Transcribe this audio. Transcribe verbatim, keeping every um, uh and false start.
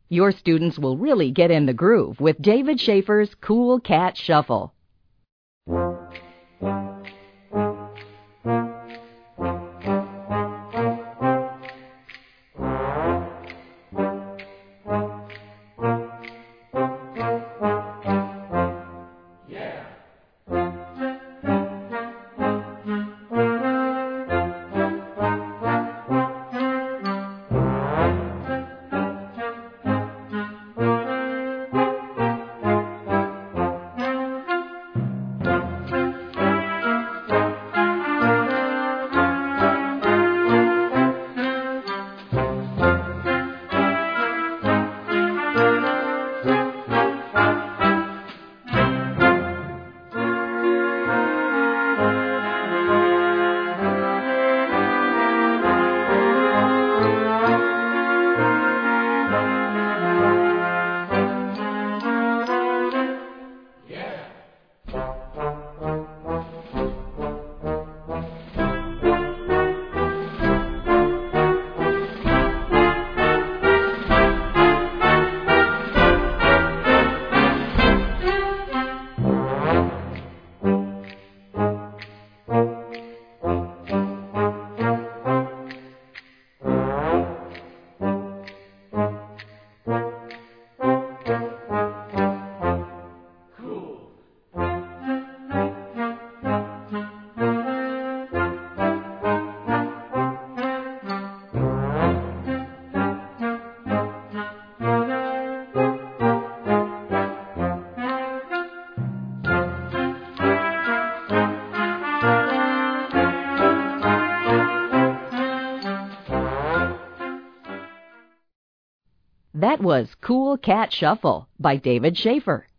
Your students will really get in the groove with David Schaefer's Cool Cat Shuffle. That was Cool Cat Shuffle by David Schaefer.